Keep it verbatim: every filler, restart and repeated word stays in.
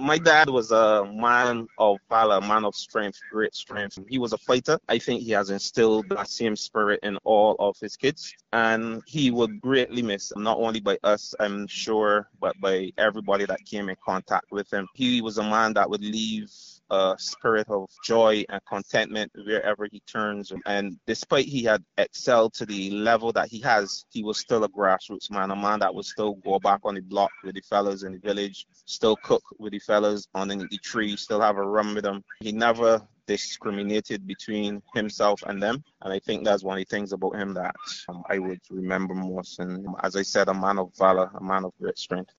My dad was a man of valor, a man of strength, great strength. He was a fighter. I think he has instilled that same spirit in all of his kids, and he would greatly miss, not only by us, I'm sure, but by everybody that came in contact with him. He was a man that would leave a spirit of joy and contentment wherever he turns. And despite he had excelled to the level that he has, he was still a grassroots man, a man that would still go back on the block with the fellas in the village, still cook with the fellas on the tree, still have a rum with them. He never discriminated between himself and them. And I think that's one of the things about him that um, I would remember most. And as I said, a man of valor, a man of great strength.